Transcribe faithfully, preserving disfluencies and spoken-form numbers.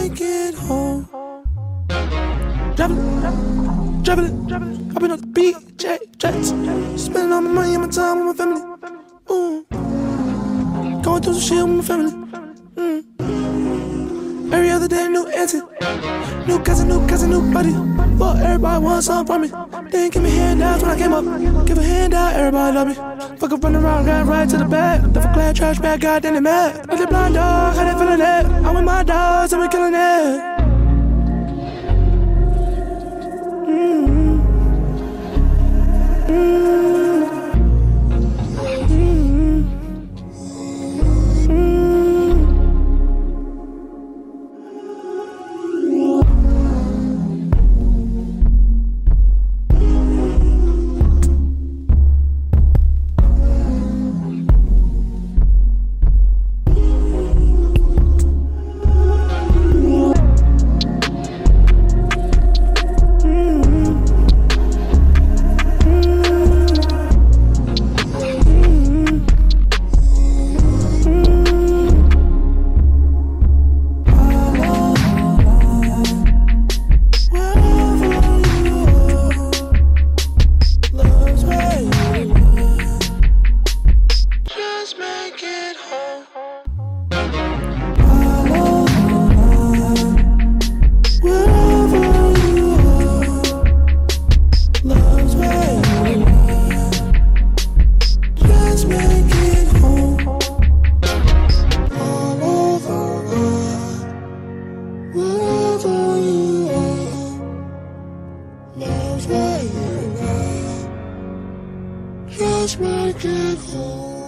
make it home. Driving, driving, hopping on the beach, jet, jets. Spending all my money and my time with my family. Ooh. Going through some shit with my family. Mm. Every other day, new answer. New cousin, new cousin, new buddy. But everybody wants something from me. They ain't give me handouts when I came up. Give a handout, everybody love me. Fuck up, run around, got right to the back. Duffel clad trash bag, goddamn they mad. Like the blind dog, how they feeling that? I'm with my dogs, and we killing that. Mm-hmm. Mm-hmm. Just make it home.